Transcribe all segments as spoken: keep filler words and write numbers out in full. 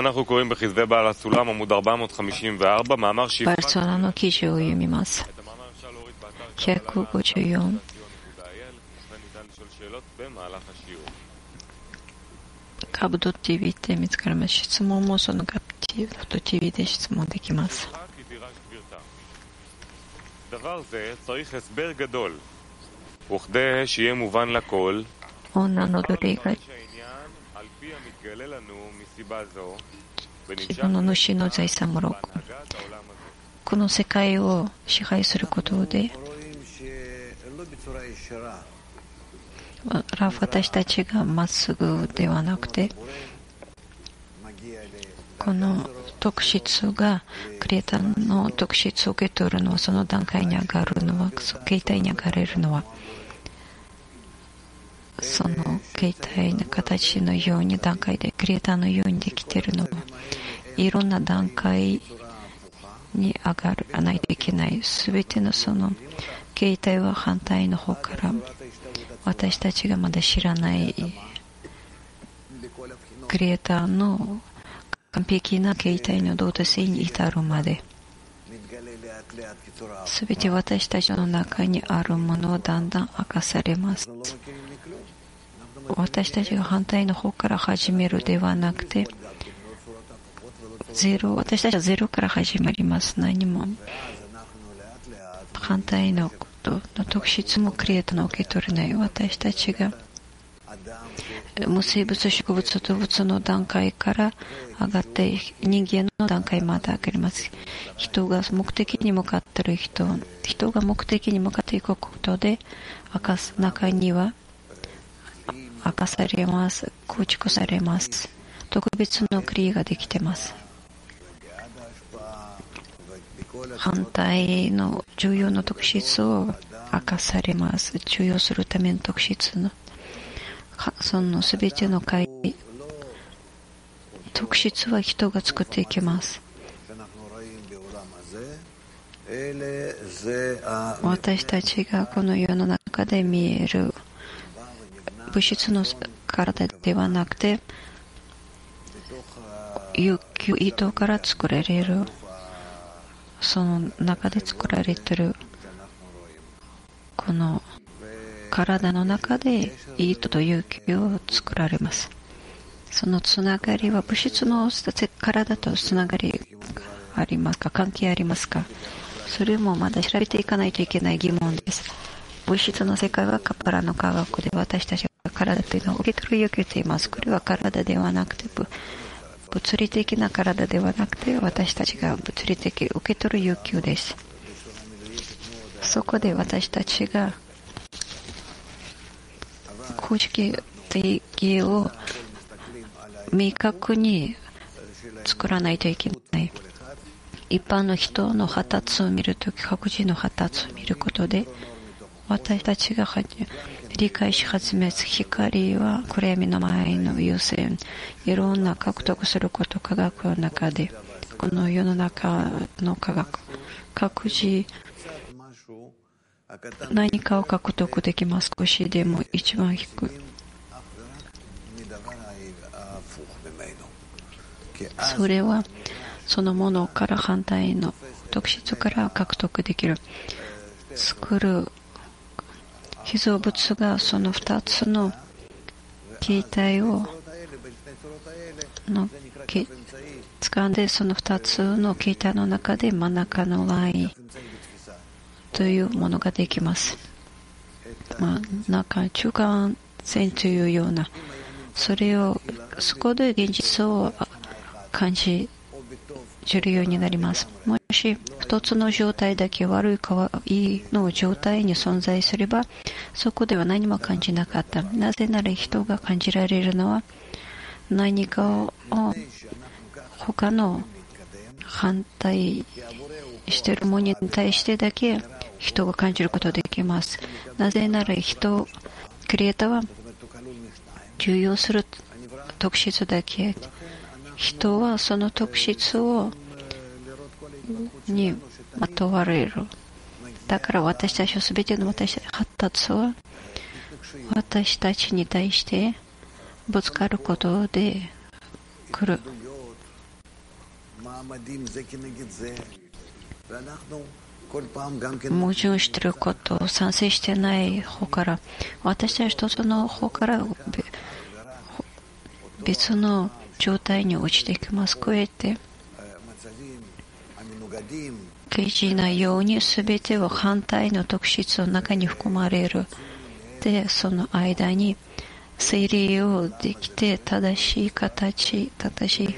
バルソナの記事を読みます。ひゃくごじゅうよん。カブド ティーブイ って見つかります。質問もそのカブド ティーブイ で質問できます。女の奴隷が自分の主の財産もこの世界を支配することで私たちがまっすぐではなくてこの特質がクリエイターの特質を受け取るのはその段階に上がるのは形態に上がれるのはその形態の形のように段階でクリエイターのようにできているのはいろんな段階に上がらないといけないすべてのその形態は反対の方から私たちがまだ知らないクリエイターの完璧な形態の動物性に至るまですべて私たちの中にあるものはだんだん明かされます。私たちが反対の方から始めるではなくてゼロ私たちはゼロから始まります。何も反対のことの特質もクリエイターの受け取れない私たちが無生物植物動物の段階から上がって人間の段階まで上がります。人が目的に向かっている人人が目的に向かっていくことで明かす中には明かされます構築されます特別のクリエができています反対の重要な特質を明かされます重要するための特質のそのすべての会特質は人が作っていきます私たちがこの世の中で見える物質の体ではなくて有機意図から作られるその中で作られているこの体の中で意図と有機を作られますそのつながりは物質の体とつながりありますか関係ありますかそれもまだ調べていかないといけない疑問です物質の世界はカパラの科学で私たちが体というのを受け取る有機と言いますこれは体ではなくて物理的な体ではなくて私たちが物理的受け取る有機ですそこで私たちが公式的を明確に作らないといけない一般の人の発達を見るとき各自の発達を見ることで私たちが理解し始めます光は暗闇の前の優先いろんな獲得すること科学の中でこの世の中の科学各自何かを獲得できます少しでも一番低いそれはそのものから反対の特質から獲得できる作る被造物がそのふたつの形態をの掴んでそのふたつの形態の中で真ん中のラインというものができます、まあ、なんか中間線というようなそれをそこで現実を感じるようになりますもし一つの状態だけ悪いかいいの状態に存在すればそこでは何も感じなかったなぜなら人が感じられるのは何かを他の反対しているものに対してだけ人が感じることができますなぜなら人クリエイターは重要する特質だけ人はその特質をにまとわれるだから私たちは全ての私たち発達は私たちに対してぶつかることで来る矛盾していることを賛成していない方から、私たち一つの方から別の状態に落ちていきます。こうやって刑事なように全てを反対の特質の中に含まれる。で、その間に整理をできて正しい形、正しい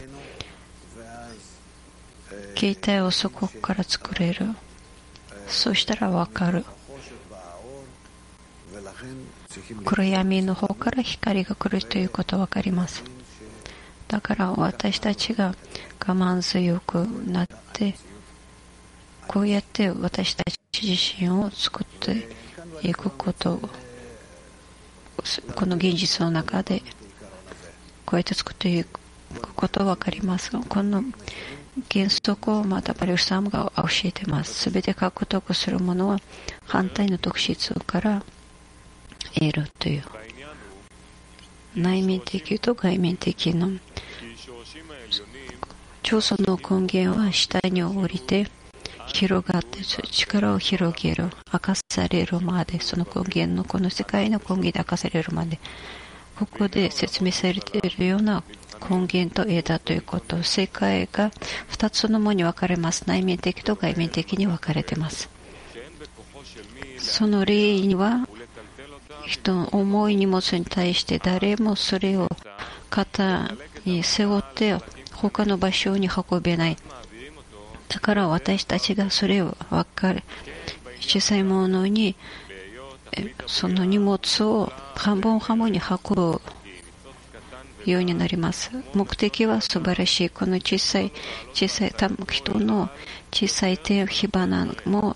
形態をそこから作れる。そうしたらわかる。暗闇の方から光が来るということがわかります。だから私たちが我慢強くなって、こうやって私たち自身を作っていくことを、この現実の中でこうやって作っていくことがわかります。この原則をまたパレスサムが教えています。すべて獲得するものは反対の特質から得るという、内面的と外面的の調査の根源は下に降りて広がって力を広げる、明かされるまで、その根源のこの世界の根源で明かされるまで、ここで説明されているような根源と枝ということ、世界がふたつのものに分かれます。内面的と外面的に分かれています。その例には人の重い荷物に対して誰もそれを肩に背負って他の場所に運べない。だから私たちがそれを分かる小さいものにその荷物を半分半分に運ぶようになります。目的は素晴らしい。この小さい小さい人の小さい手火花も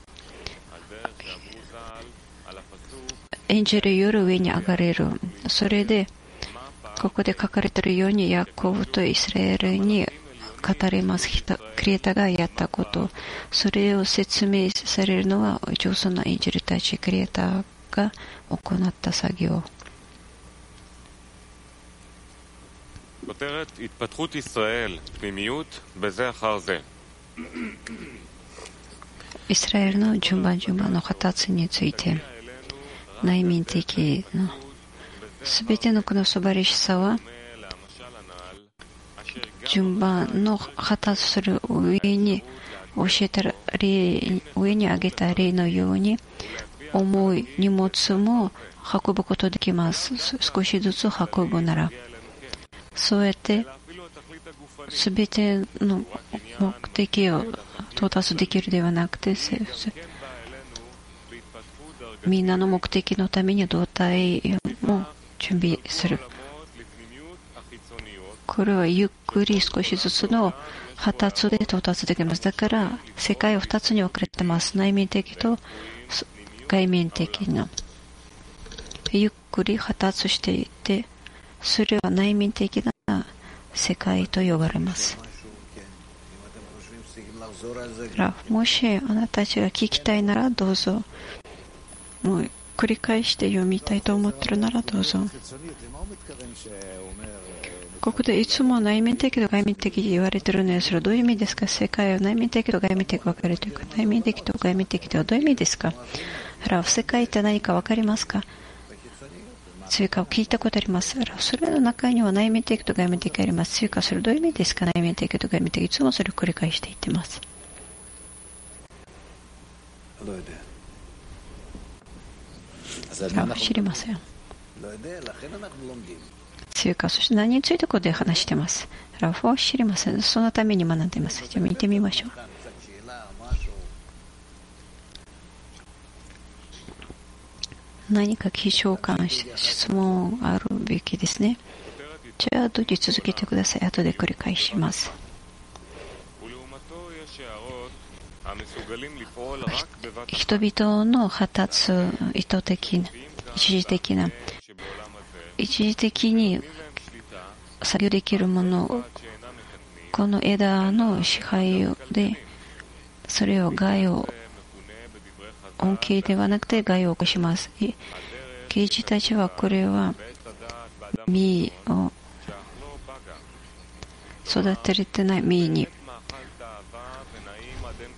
エンジェルより上に上がれる。それでここで書かれているようにヤコブとイスラエルに語れます。クリエイターがやったこと、それを説明されるのは上手なエンジェルたち、クリエイターが行った作業。イスラエルの順番順番の形について、内面的のすべてのこの素晴らしさは順番の発達する上に教えた例、上に挙げた例のように重い荷物も運ぶことできます。少しずつ運ぶなら、そうやってすべての目的を到達できるではなくて、みんなの目的のために胴体も準備する。これはゆっくり少しずつの発達で到達できます。だから世界はふたつに分かれています。内面的と外面的な。ゆっくり発達していて、それは内面的な世界と呼ばれます。もしあなたたちが聞きたいならどうぞ。もう繰り返して読みたいと思っているならどうぞ。ここでいつも内面的と外面的に言われているのですが、どういう意味ですか？世界は内面的と外面的分かれるというか、内面的と外面的とはどういう意味ですか？世界って何か分かりますか？追加を聞いたことあります。それの中には内面的と外面的があります。追加それどういう意味ですか？内面的と外面的、いつもそれを繰り返していっています。知りません。追加、そして何についてここで話しています。ラフは知りません。そのために学んでいます。じゃあ見てみましょう。何か気象感、質問あるべきですね。じゃあどうぞ続けてください。後で繰り返します。人々の発達、意図的な、一時的な、一時的に作業できるもの、この枝の支配で、それを害を、恩恵ではなくて害を起こします。刑事たちはこれは実を育てれてない実に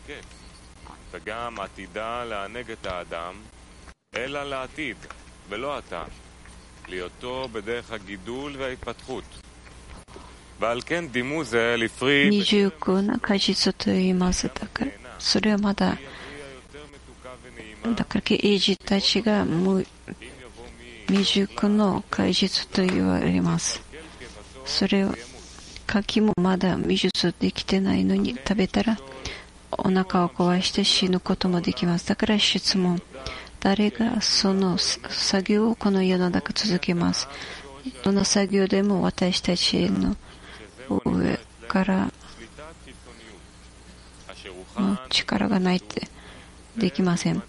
וגם עתידה לענג את האדם, אלא לעתיד, ולא עתה, להיותו בדרך הגידול וההתפתחות. ועל כן דימו זה לפרי... 二重苦な果実と言います。だから、それはまだ、だから、英児たちが未熟の果実と言われます。それを、柿もまだ未熟できてないのに食べたら、お腹を壊して死ぬこともできます。だから質問。誰がその作業をこの世の中続けます。どの作業でも私たちの上からの力がないってできません。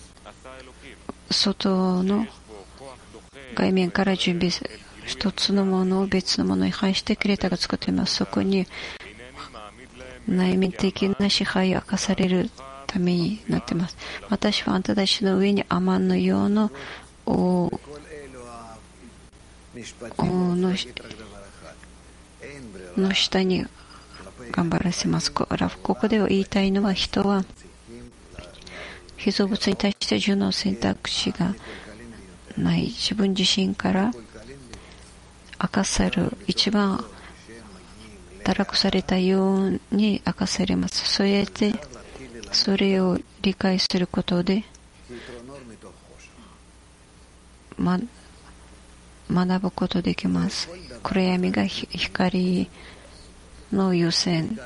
外の外面から準備する一つのものを別のものに配してクレーターが作っています。そこに内面的な支配を明かされるためになっています。私はあんたたちの上にアマンのような王のの下に頑張らせます。ここでは言いたいのは、人は被造物に対して自由の選択肢がない。自分自身から明かされる一番堕落されたように明かされます。それでそれを理解することで、ま、学ぶことできます。暗闇が光の優先。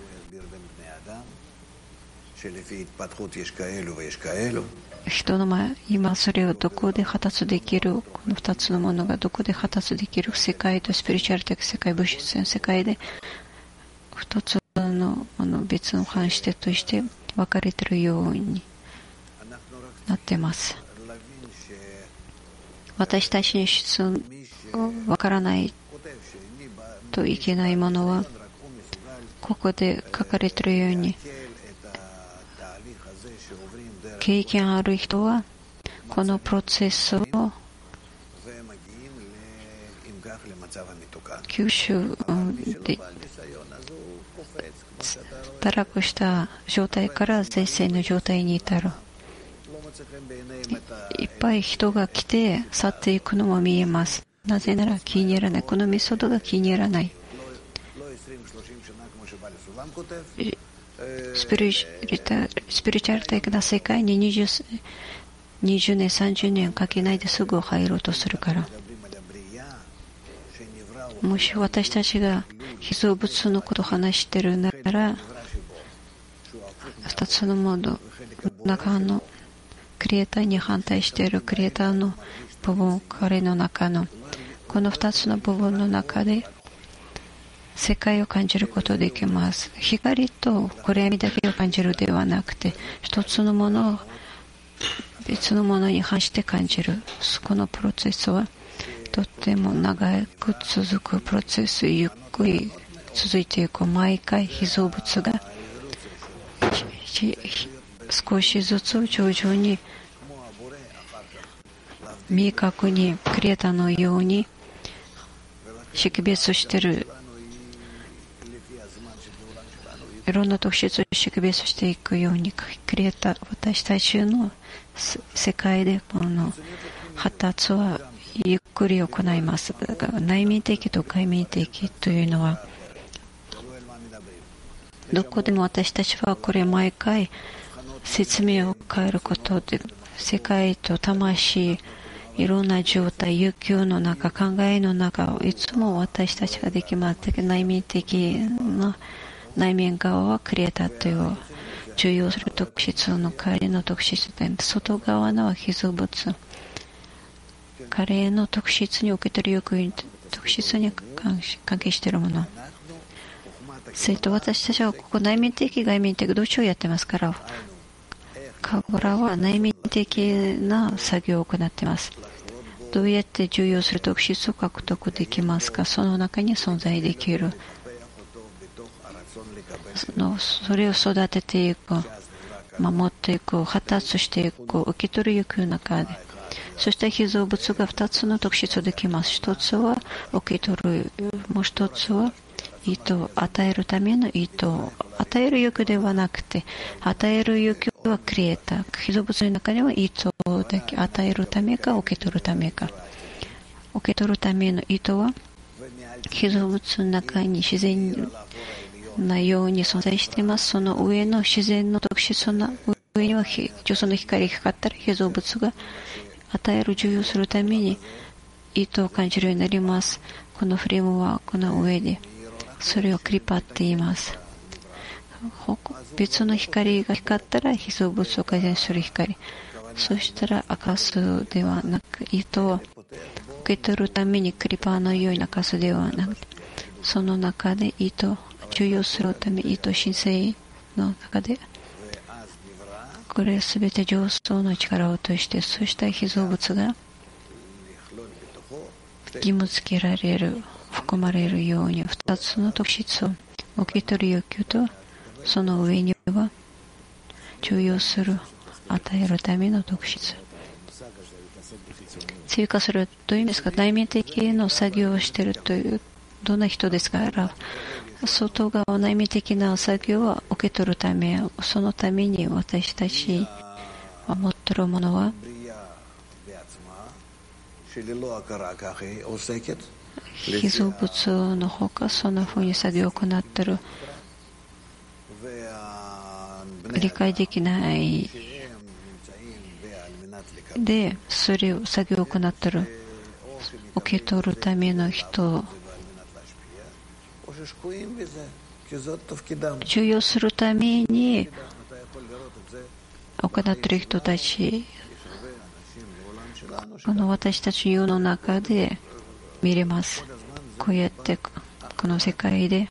人の前、今それをどこで発達できる、この二つのものがどこで発達できる、世界とスピリチュアル的世界、物質の世界で二つのもの別の反してとして分かれているようになっています。私たちに質問分からないといけないものは、ここで書かれているように、経験ある人はこのプロセスを吸収で堕落した状態から絶世の状態に至る。いっぱい人が来て去っていくのも見えます。なぜなら気に入らない。このメソッドが気に入らない。スピリチュアル的な世界ににじゅうねん、さんじゅうねんかけないですぐ入ろうとするから。もし私たちが被造物のことを話しているなら、二つのモード中のクリエイターに反対しているクリエイターの部分、彼の中のこの二つの部分の中で世界を感じることができます。光と暗闇だけを感じるではなくて、一つのものを別のものに反して感じる。このプロセスはとても長く続くプロセス、ゆっくり続いていく。毎回被造物が少しずつ徐々に明確にクリエイターのように識別している。いろんな特質を識別していくようにクリエイター、私たちの世界でこの発達はゆっくり行います。だから内面的と外面的というのはどこでも私たちはこれ毎回説明を変えることで、世界と魂、いろんな状態、欲求の中、考えの中をいつも私たちができます。内面的な内面側はクリエイターという重要する特質の彼の特質で、外側のは被造物、彼の特質に受け取る欲求、特質に関係しているもの。それと私たちはここ内面的外面的どっちをやってますから、カゴラは内面的な作業を行っています。どうやって重要する特質を獲得できますか。その中に存在できる、そのそれを育てていく、守っていく、発達していく、受け取る欲求の中で、そして被造物がふたつの特質できます。一つは受け取る、もう一つは意図を与えるための意図を与与える欲ではなくて、与える欲はクリエイター、被造物の中には意図だけ、与えるためか受け取るためか。受け取るための意図は被造物の中に自然なように存在しています。その上の自然の特質の上には助走の光がかかったら被造物が与える授与するために意図を感じるようになります。このフレームはこの上でそれをクリパって言います。別の光が光ったら被造物を改善する光、そしたら明かすではなく、意図を受け取るためにクリパーのように明かすではなく、その中で意図を授与するため、意図神聖の中でこれすべて上層の力を落として、そうした被造物が義務付けられる、含まれるようにふたつの特質を受け取る欲求と、その上には授与する、与えるための特質、追加するという意味ですか。内面的な作業をしているという、どんな人ですから、外側内面的な作業は受け取るため、そのために私たちが持っているものは被造物のほかそんなふうに作業を行っている、理解できないでそれを作業を行っている、受け取るための人、授与するために行っている人たち、この私たちの世の中で見れます。こうやってこの世界で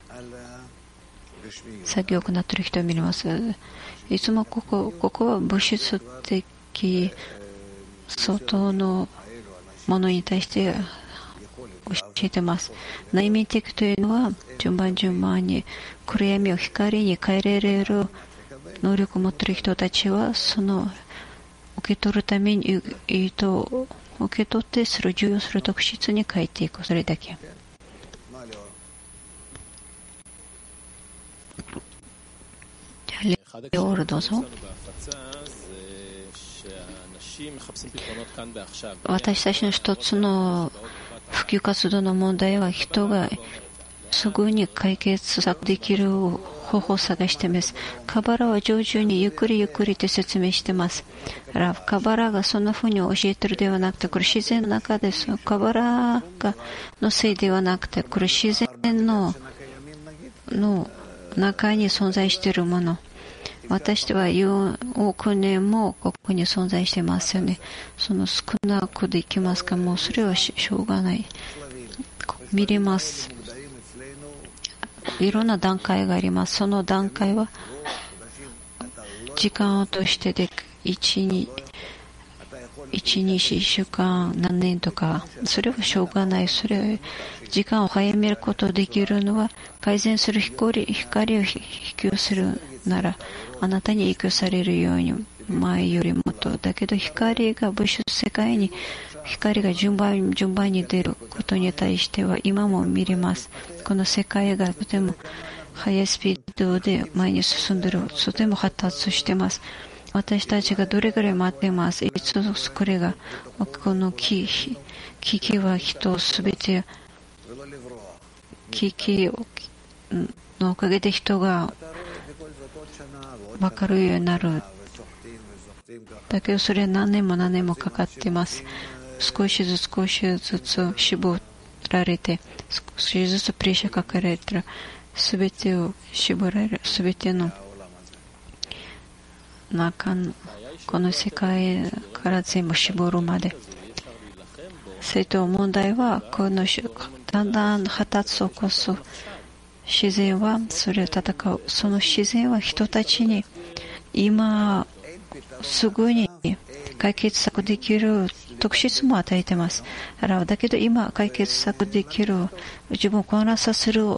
作業を行っている人を見れます。いつもここ、ここは物質的外のものに対して教えてます。内面的というのは順番順番に暗闇を光に変えられる能力を持っている人たちは、その受け取るために意図を受け取ってそれを授与する特質に変えていく、それだけ。じゃあレオールどうぞ。私たちの一つの普及活動の問題は、人がすぐに解決策できる方法を探しています。カバラは上手にゆっくりゆっくりと説明しています。カバラがそんなふうに教えているではなくて、これ自然の中です。カバラがのせいではなくて、これ自然のの中に存在しているもの。私はよんおくねんもここに存在してますよね。その少なくできますか、もうそれはしょうがない。見れます。いろんな段階があります。その段階は時間を通してでいち、に、いち、に、いっしゅうかん、何年とか、それはしょうがない。それは時間を早めることができるのは、改善する光、光を引き寄せるなら、あなたに影響されるように前よりもと。だけど光が物質世界に光が順番順番に出ることに対しては今も見れます。この世界がとても速いスピードで前に進んでいる、とても発達しています。私たちがどれぐらい待っています。いつこれがこの危機は人すべて危機のおかげで人が分かるようになる。だけどそれは何年も何年もかかっています。少しずつ少しずつ絞られて、少しずつプレッシャーかけられたら、すべてを絞られる、すべての中のこの世界から全部絞るまで。それと問題は、このだんだん発達を起こす自然はそれを戦う。その自然は人たちに今すぐに解決策できる特質も与えています。だけど今解決策できる、自分を混乱させる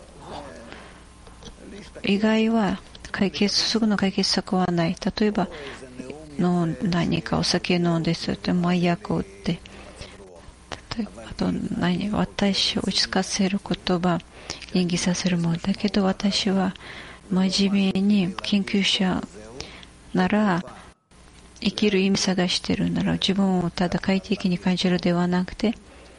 以外は解決すぐの解決策はない。例えばの何かお酒飲んですって麻薬を打って、あと何私を落ち着かせる言葉演技させるものだけど、私は真面目に研究者なら生きる意味探しているなら自分をただ快適に感じるではなくて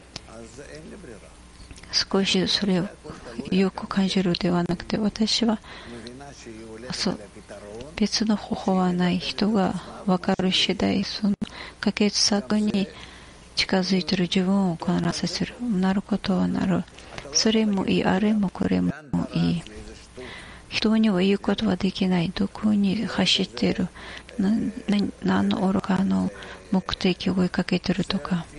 少しそれをよく感じるではなくて私はそう別の方法はない人が分かる次第その解決策に近づいている自分を混乱させるなることはなるそれもいいあれもこれもいい人には言うことはできないどこに走っている何の愚かの目的を追いかけているとか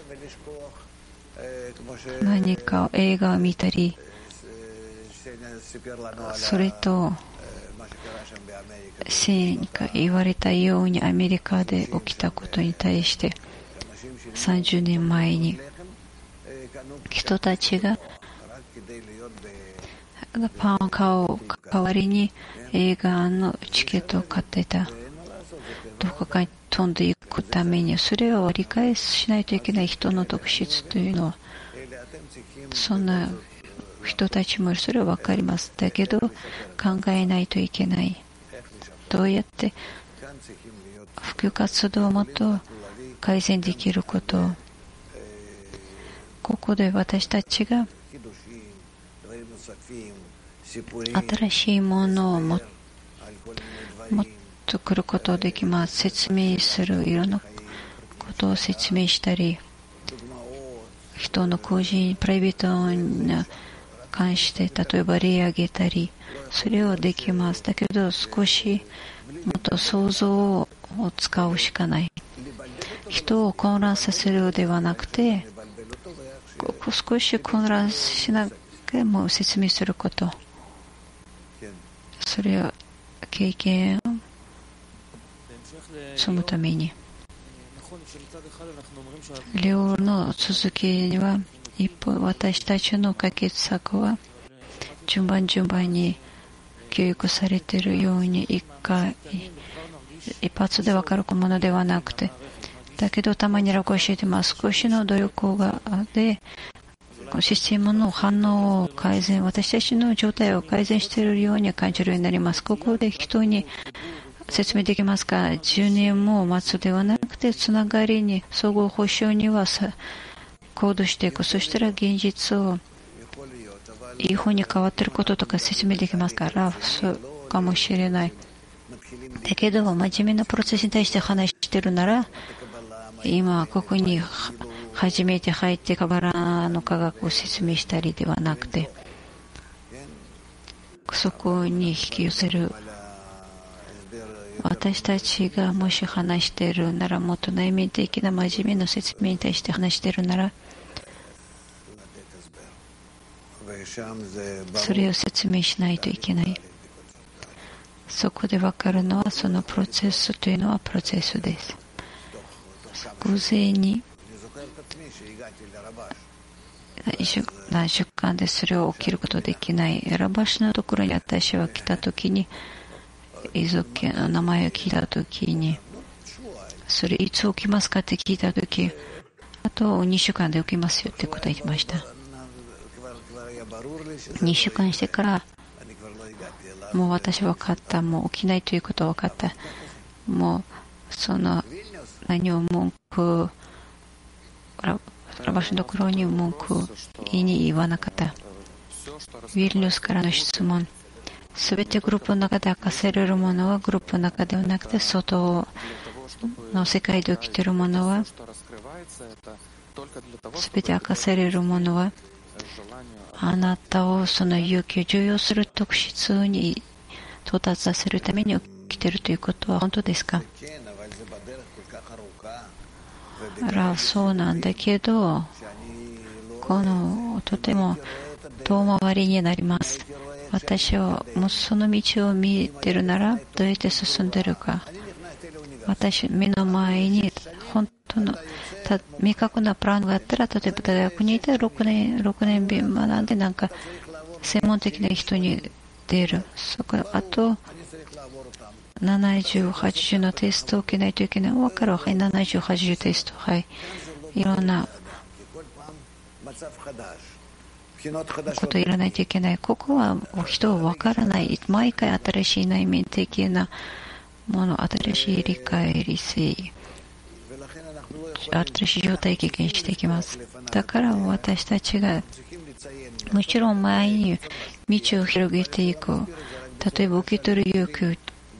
何か映画を見たりそれと先が言われたようにアメリカで起きたことに対してさんじゅうねんまえに人たちがパンを買う代わりに映画のチケットを買っていたどこかに飛んでいくためにそれを理解しないといけない人の特質というのはそんな人たちもそれは分かりますだけど考えないといけないどうやって普及活動をもっと改善できることをここで私たちが新しいものをももっと来ることができます説明するいろんなことを説明したり人の個人プライベートに関して例えば例を挙げたりそれをできますだけど少しもっと想像を使うしかない人を混乱させるではなくて少し混乱しながらも説明することそれを経験を積むために両の続きには一方私たちの解決策は順番順番に教育されているように一回一発で分かるものではなくてだけどたまに楽を教えてます少しの努力がでシステムの反応を改善私たちの状態を改善しているように感じるようになりますここで人に説明できますかじゅうねんも待つではなくてつながりに相互保障にはさ行動していくそしたら現実をいい方に変わっていることとか説明できますからそうかもしれないだけど真面目なプロセスに対して話しているなら今ここに初めて入ってカバラの科学を説明したりではなくてそこに引き寄せる私たちがもし話しているならもっと内面的な真面目な説明に対して話しているならそれを説明しないといけないそこで分かるのはそのプロセスというのはプロセスです偶然に何週間でそれを起きることできないラバシのところに私は来た時に遺族の名前を聞いた時にそれいつ起きますかって聞いた時あとにしゅうかんで起きますよって答えてましたにしゅうかんしてからもう私は分かったもう起きないということは分かったもうその何を文句ラバシのところに文句言いに言わなかったウィルニュスからの質問すべてグループの中で明かせられるものはグループの中ではなくて外の世界で起きているものはすべて明かせられるものはあなたをその勇気を重要する特質に到達させるために起きているということは本当ですかあらそうなんだけどこのとても遠回りになります私はもうその道を見ているならどうやって進んでいるか私目の前に本当の明確なプランがあったら例えば大学にいてろくねんろくねん学んでなんか専門的な人に出るそこあとななじゅう、はちじゅうのテストを受けないといけない分かるはいななじゅう、はちじゅうテストはいいろんなことをやらないといけない。ここは人は分からない。毎回新しい内面的なもの、新しい理解、理性、新しい状態経験していきます。だから私たちがもちろん前に道を広げていく。例えば受け取る勇気、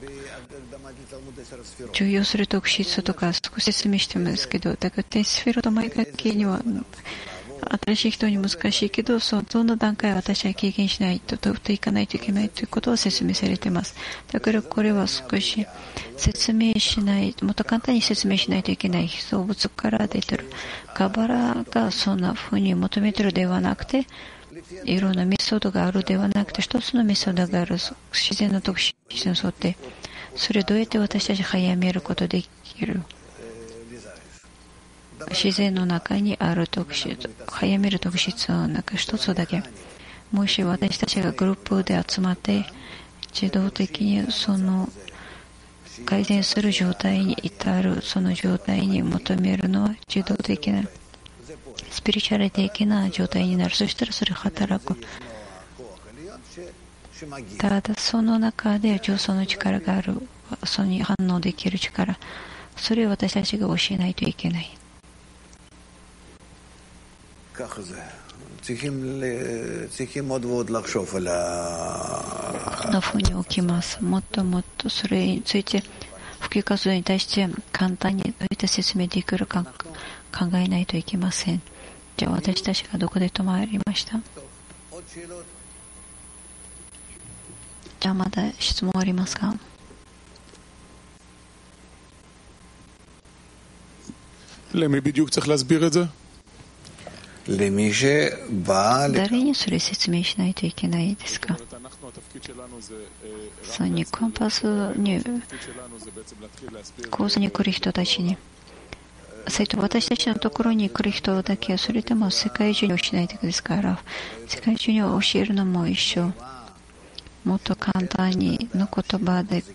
重要する特質とか少し説明してますけど、だからテスフィロと前書きには新しい人に難しいけど、その段階は私は経験しないと、といかないといけないということを説明されています。だからこれは少し説明しない、もっと簡単に説明しないといけない。被造物から出ているカバラがそんな風に求めているではなくて、いろんなメソッドがあるではなくて、一つのメソッドがある、自然の特質に沿って、それをどうやって私たち早めることができる。自然の中にある特質、早める特質の中一つだけ。もし私たちがグループで集まって自動的にその改善する状態に至る、その状態に求めるのは自動的なスピリチュアル的な状態になる。そしたらそれ働く。ただその中で上層の力がある、それに反応できる力、それを私たちが教えないといけない。こんなふうに起きます。もっともっとそれについて普及活動に対して簡単にどうやって説明できるか考えないといけません。じゃあ私たちがどこで止まりました？じゃあまだ質問ありますか？ למי בדיוק צריך להסביר את זה? 誰にそれ説明しないといけないですか？そのコンパスに講座に来る人たちに、それと私たちのところに来る人だけ、それとも世界中に教えないといけないですから、世界中に教えるのも一緒。もっと簡単にの言葉で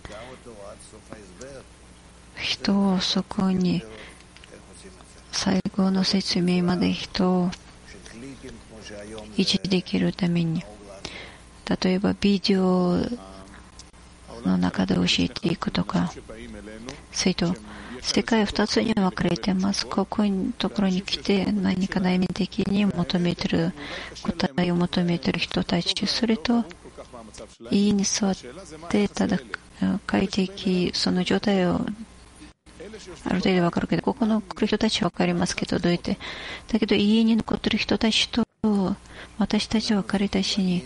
人をそこに最後の説明まで人を維持できるために、例えばビデオの中で教えていくとか、それと世界はふたつに分かれています。ここのところに来て何か内面的に求めている答えを求めている人たち、それと家に座ってただ快適その状態をある程度分かるけど、ここの来る人たちは分かりますけど、どうやってだけど家に残っている人たちと私たちは彼たちに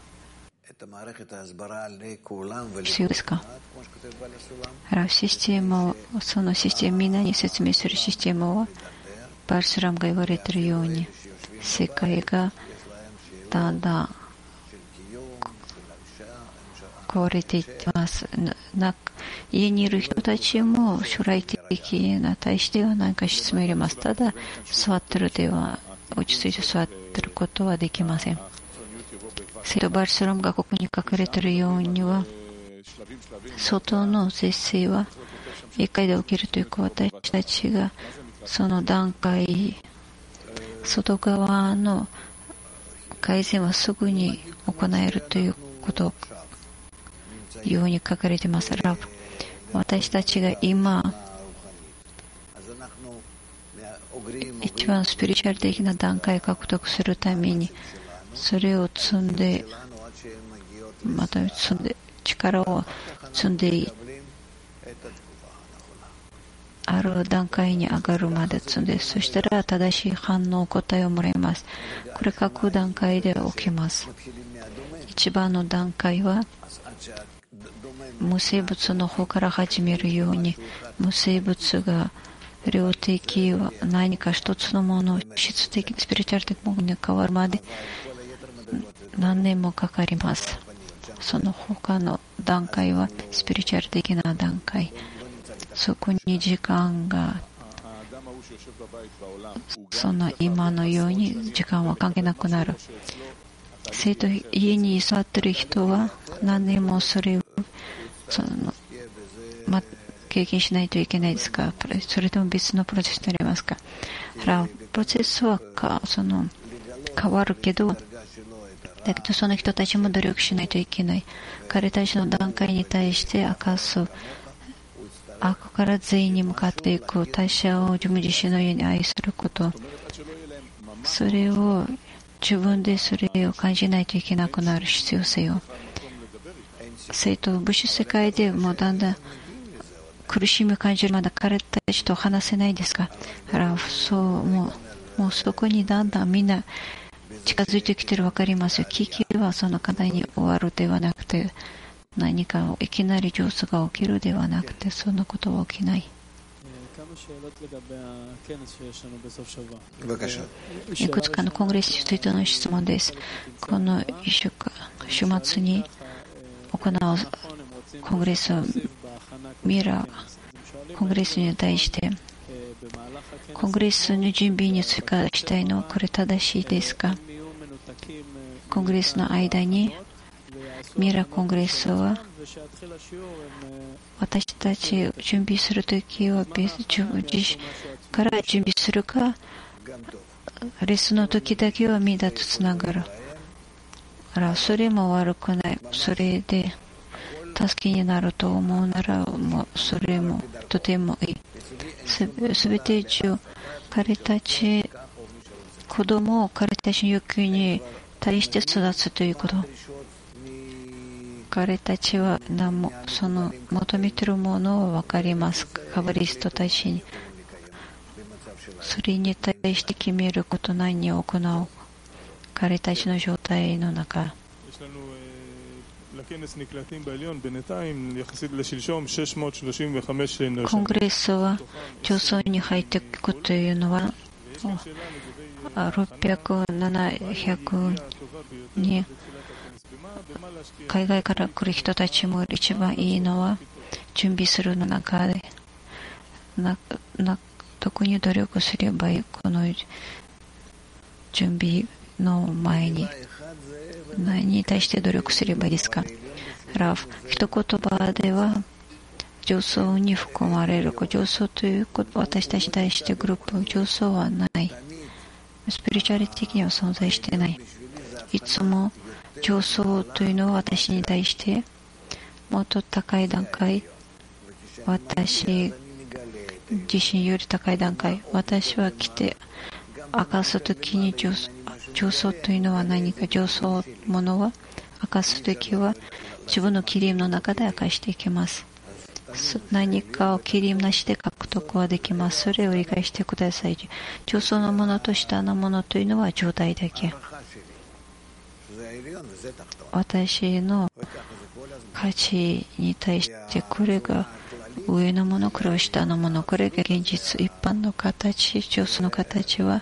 必要ですか？システムをそのシステムみんなに説明するシステムをバルスラムが言われているように、世界がだんだん壊れていってます。な家にいる人たちも将来的な対しては何か質問入れます。ただ座ってるでは落ち着いて座ってることはできません。セドバルスラムがここに書かれているようには、外の絶世は一回で起きるというか、私たちがその段階外側の改善はすぐに行えるということをように書かれています。ラブ、私たちが今一番スピリチュアル的な段階を獲得するために、それを積んでまた積んで力を積んである段階に上がるまで積んで、そしたら正しい反応答えをもらいます。これ各段階で起きます。一番の段階は無生物の方から始めるように、無生物が量的は何か一つのもの、質的スピリチュアル的なものに変わるまで何年もかかります。その他の段階はスピリチュアル的な段階、そこに時間がその今のように時間は関係なくなる。生徒家に座っている人は何年もそれをその、ま、経験しないといけないですか？それとも別のプロセスになりますか？プロセスはかその変わるけど、 だけどその人たちも努力しないといけない。彼たちの段階に対して明かす。あこから全員に向かっていく。他者を自分自身のように愛すること。それを自分でそれを感じないといけなくなる必要性を。生徒物質世界でもうだんだん苦しみを感じる。まだ彼たちと話せないですか。だからそうもう、もうそこにだんだんみんな近づいてきてる。分かりますよ。危機はその課題に終わるではなくて、何かいきなり上手が起きるではなくて、そんなことは起きない。いくつかのコングレスについての質問です。このいっしゅうかん週末に行うコングレスをミラーコングレスに対してコングレスの準備に追加したいのはこれ正しいですか。コングレスの間にミラーコングレスは私たち準備するときは別自身から準備するか、レッスンの時だけはみんなとつながる。あらそれも悪くない。それで助けになると思うならもうそれもとてもいい。すべて中彼たち子供を彼たちの欲求に対して育つということ。彼たちは何もその求めているものを分かります。カバリストたちにそれに対して決めること何を行う彼たちの状態の中。コングレスは上層に入っていくというのはろっぴゃく、ななひゃくに海外から来る人たちも一番いいのは準備するの中でななどこに努力すればいい。この準備の前に何に対して努力すればいいですか。ラフ一言葉では上層に含まれる。上層ということ私たちに対してグループ上層はない。スピリチュアリティ的には存在してない。いつも上層というのは私に対してもっと高い段階、私自身より高い段階、私は来て明かすときに上層、上層というのは何か。上層ものは明かすときは自分のキリムの中で明かしていきます。何かをキリムなしで獲得はできます。それを理解してください。上層のものと下のものというのは状態だけ。私の価値に対してこれが上のもの、これは下のもの、これが現実。一般の形、上層の形は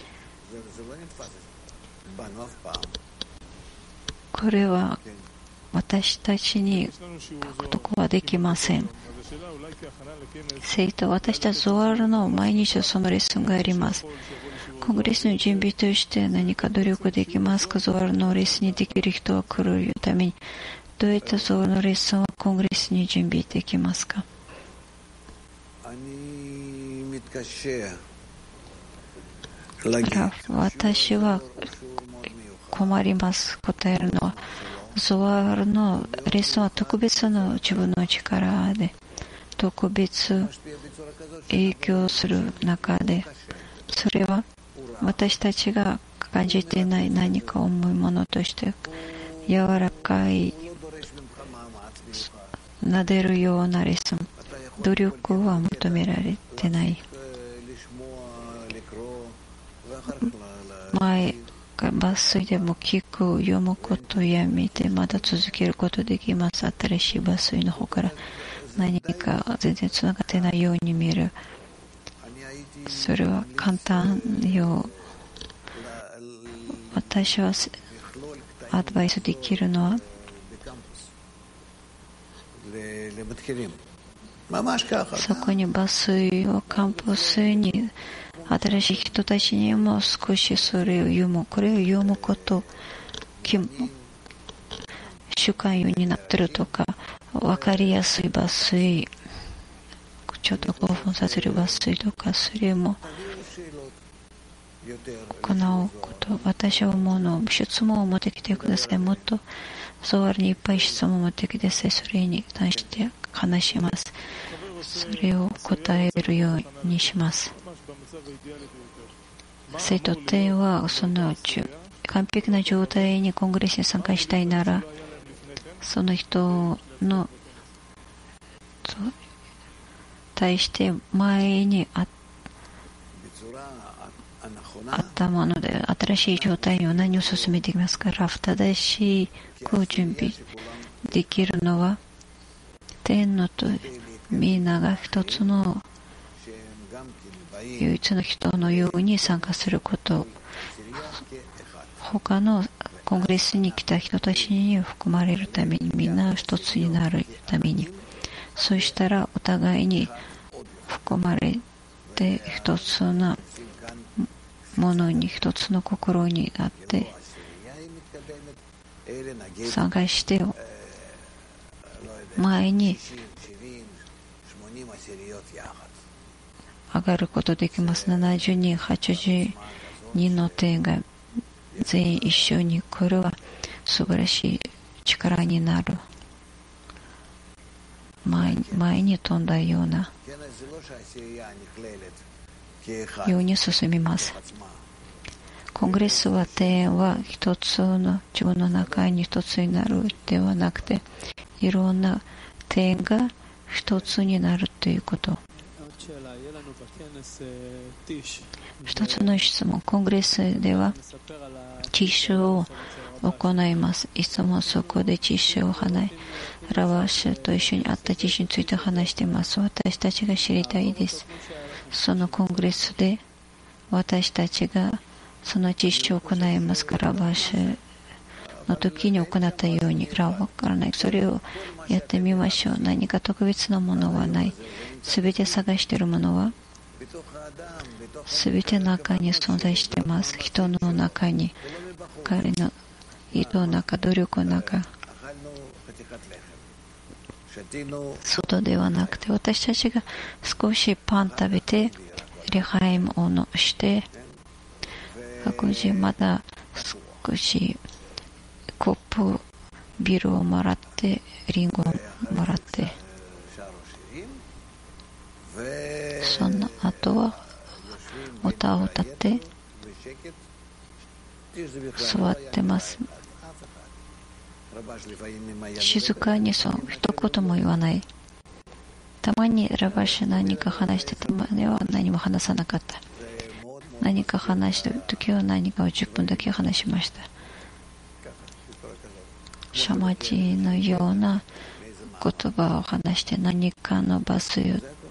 これは私たちに獲得はできません。生徒、私たちゾワールの毎日そのレッスンがあります。コングレスの準備として何か努力できますか。ゾワールのレッスンにできる人は来るためにどういったゾワールのレッスンをコングレスに準備できますか。私は困ります。答えるのはゾワールのレッスンは特別の自分の力で特別影響する中で、それは私たちが感じていない何か重いものとして柔らかい撫でるようなレッスン、努力は求められてない。前抜粋でも聞く、読むことや見てまだ続けることできます。新しい抜粋の方から何か全然つながってないように見える。それは簡単よ。私はアドバイスできるのはそこに抜粋をカンパスに新しい人たちにも少しそれを読む、これを読むこと習慣用になってるとか、分かりやすい抜粋、ちょっと興奮させる抜粋とか、それも行うこと。私は思うのを質問を持ってきてください。もっとそわりにいっぱい質問を持ってきてください。それに関して話します。それを答えるようにします。生徒点はその完璧な状態にコングレスに参加したいなら、その人の対して前にあったもので新しい状態には何を進めていきますから、正しく準備できるのは天のとみんなが一つの唯一の人のように参加すること、他のコングレスに来た人たちに含まれるために、みんな一つになるために、そうしたらお互いに含まれて一つのものに、一つの心になって参加して前に上がることできます。ななじゅうにん、はちじゅうにんの点が全員一緒に来るは素晴らしい力になる。前に、前に飛んだようなように進みます。コングレスは点は一つの自分の中に一つになるではなくて、いろんな点が一つになるということ。一つの質問、コングレスでは知識を行います。いつもそこで知識を話し、ラワーシュと一緒にあった知識について話しています。私たちが知りたいです。そのコングレスで私たちがその知識を行いますから、ラワーシュの時に行ったように、ラワーわからない。それをやってみましょう。何か特別なものはない。すべて探しているものはすべて中に存在しています。人の中に、彼の意図の中、努力の中、外ではなくて、私たちが少しパン食べて礼拝をして各自まだ少しコップビールをもらってリンゴをもらって、その後は歌を歌って座ってます。静かにそう一言も言わない。たまにラバシ何か話してたまには何も話さなかった。何か話した時は何かをじゅっぷんだけ話しました。シャマジのような言葉を話して、何かのバスを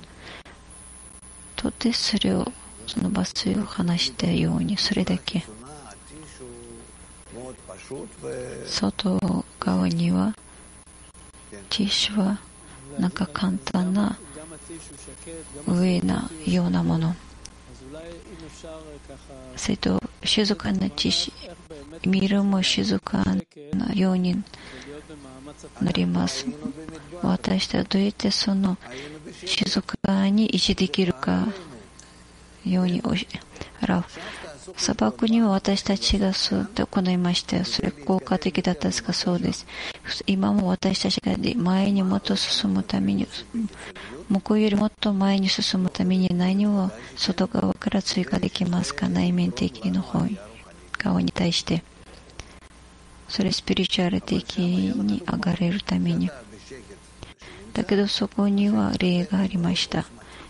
とってそれをそのバスを話したように、それだけ。外側にはティッシュはなんか簡単な上なようなもの。それと静かなティッシュ、見るも静かなようになります。私たちはどうやってその静かに維持できるかように教えらう。砂漠には私たちがそうやって行いましたよ。それ効果的だったですか？そうです。今も私たちが前にもっと進むために、向こうよりもっと前に進むために何を外側から追加できますか？内面的の方側に対して、それスピリチュアル的に上がれるために。だけどそこには例がありました。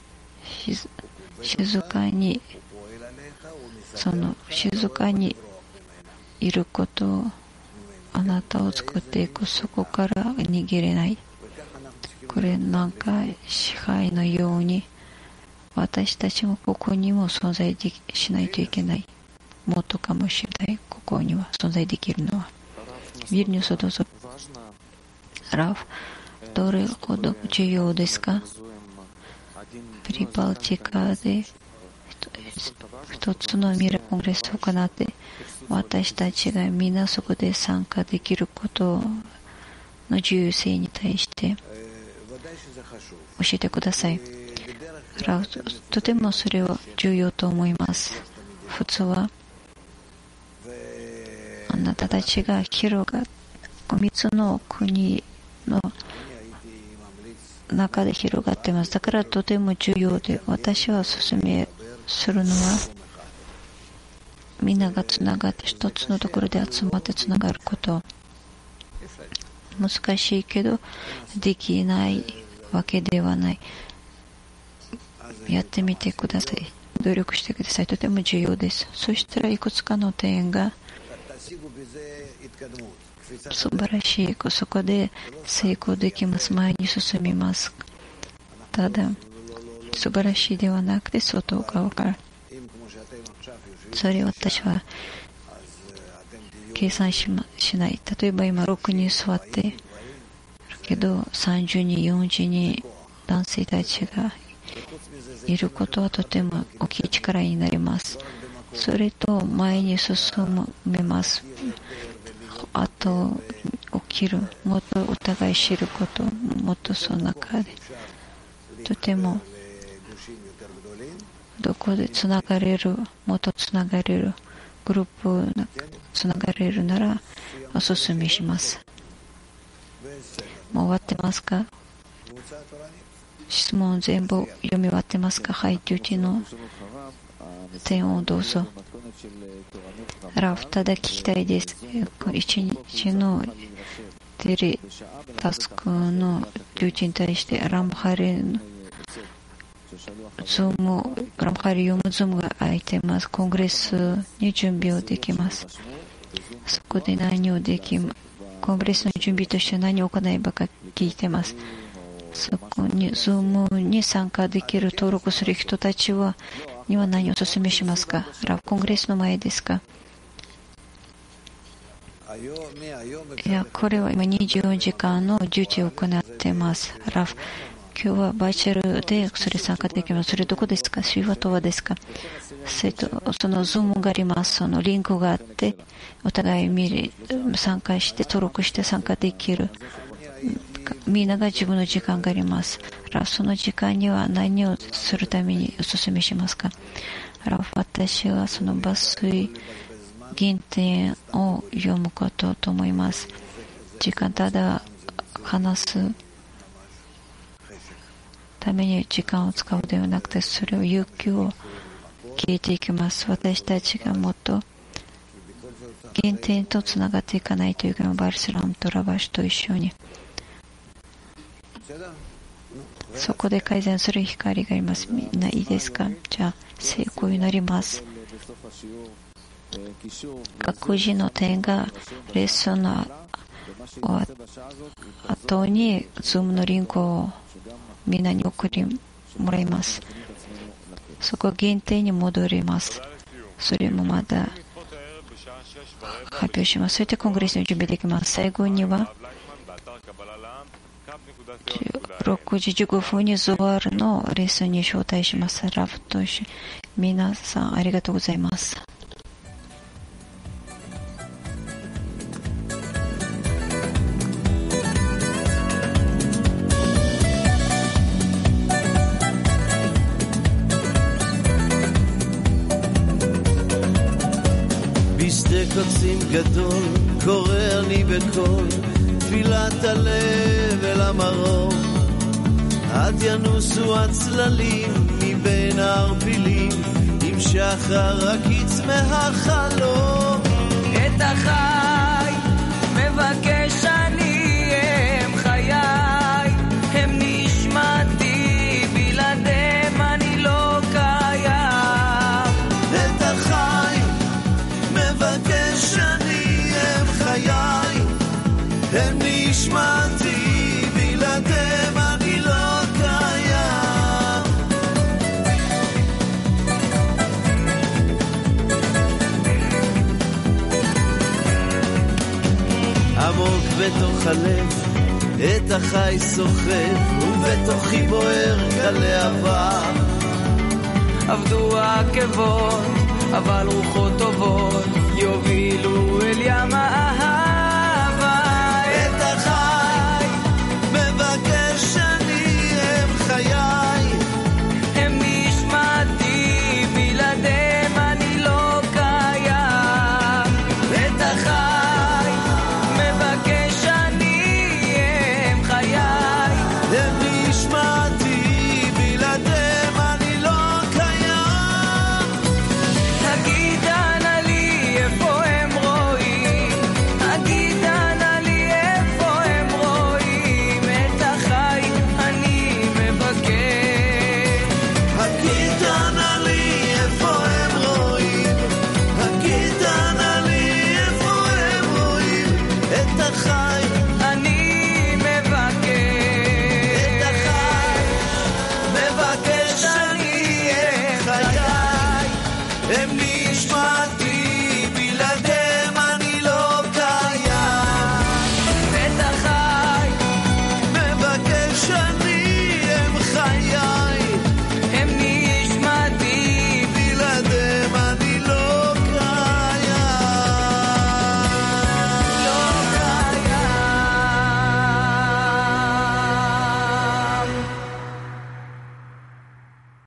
静かにその静かにいることを、あなたを作っていく、そこから逃げれない。これなんか支配のように私たちもここにも存在できしないといけない。もっとかもしれない。ここには存在できるのはビルニュスどうぞ。ラフ、どれほど重要ですか？プリバルティカで一つのミラコングレスを行って、私たちがみんなそこで参加できることの重要性に対して教えてください。とてもそれは重要と思います。 普通はあなたたちが広がみっつの国の中で広がっています。だからとても重要で、私はお勧めするのはみんながつながって一つのところで集まってつながること。難しいけどできないわけではない。やってみてください。努力してください。とても重要です。そしたらいくつかの点が素晴らしい。そこで成功できます。前に進みます。ただ素晴らしいではなくて外側からそれを私は計算し、ま、しない。例えば今ろくにん座ってるけどさんじゅうにん、よんじゅうにん男性たちがいることはとても大きい力になります。それと前に進めます。あと起きる、もっとお互い知ること、もっとその中でとてもどこでつながれる、もっとつながれるグループつながれるならお勧めします。もう終わってますか？質問全部読み終わってますか？はい、デューティーの点をどうぞ。ラフ、ただ聞きたいです。一日のデリタスクのデューティーに対してラムハリのズーム、ラムハリ読むズームが空いてます。コングレスに準備をできます。そこで何をできます。コングレスの準備として何を行えばか聞いてます。そこにズームに参加できる登録する人たちはには何をお勧めしますか？ラフコングレスの前ですか？いや、これは今にじゅうよじかんのデューティーを行っています。ラフ、今日はバーチャルでそれ参加できます。それどこですか？シーワトはですか？それとそのズームがあります。そのリンクがあってお互い見る参加して登録して参加できる。みんなが自分の時間があります。ラフ、その時間には何をするためにお勧めしますか？ラフ、私はその抜粋原点を読むことと思います。時間ただ話すために時間を使うではなくて、それを有給を聞いていきます。私たちがもっと原点とつながっていかないというか、バルセロナとラバシと一緒にそこで改善する光があります。みんないいですか？じゃあ成功になります。学時の点がレッスンの後にズームのリンクをみんなに送りもらいます。そこ原点に戻ります。それもまだ発表します。それでコングレスの準備できます。最後にはろくじじゅうごふんにゾワールのレッスンに招待します。ラフと皆さんありがとうございます。 בשדה קוצים גדול קורא אני בקול תפילת הלב אל המרום עד ינוסו הצללים מבין הערפילים עם שחר הקיץ מהחלום את החי מבקש אני הם חיי הם נשמתי בלעדיהם אני לא קיים את החי מבקש אני הם חיי הם נשמתי בלעדיהם אני לא קיים עמוק בתוך הלב את החי סוחב ובתוכי בוער כלהבה עבדו העקבות אבל רוחות טובות יובילו אל ים האהבה